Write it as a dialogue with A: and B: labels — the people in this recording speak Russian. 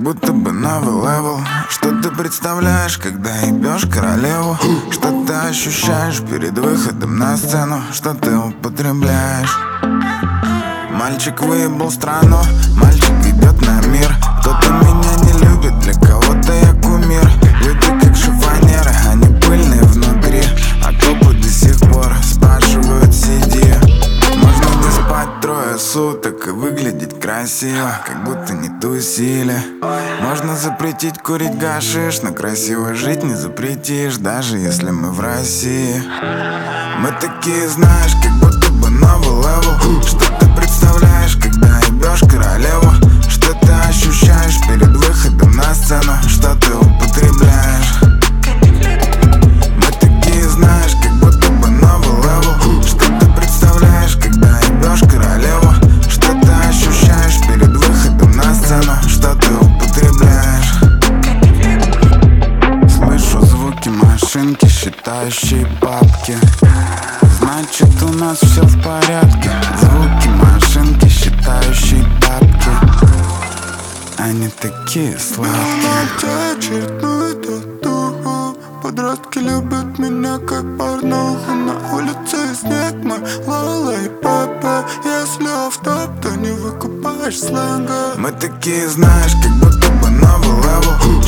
A: будто бы новый левел. Что ты представляешь, когда ебешь королеву? Что ты ощущаешь перед выходом на сцену? Что ты употребляешь? Мальчик выебал страну, мальчик идет на мир. Кто-то меня не любит, для кого-то я кумир. Люди как шифонеры, они пыльные внутри. А копы до сих пор спрашивают CD. Можно не спать трое суток и выглядеть красиво, как будто не тусили. Можно запретить курить гашиш, но красиво жить не запретишь, даже если мы в России. Мы такие, знаешь, как будто бы новый левел. Что ты представляешь, когда ебешь королеву? Что ты ощущаешь перед выходом на сцену? Что ты употребляешь? Мы такие, знаешь, как будто бы новый левел. Что ты представляешь, когда ебешь королеву? Что ты ощущаешь перед выходом на сцену? Что ты употребляешь? Слышу звуки машинки, считающие папки. Значит, у нас все в порядке. Звуки машинки, считающие бабки. Они такие сладкие.
B: Очередную татуху. Подростки любят меня как порнуху. На улице снег, мой Лола и Пепе. Если офф-топ, то не выкупаешь сленга.
A: Мы такие, знаешь, как будто бы новый левел.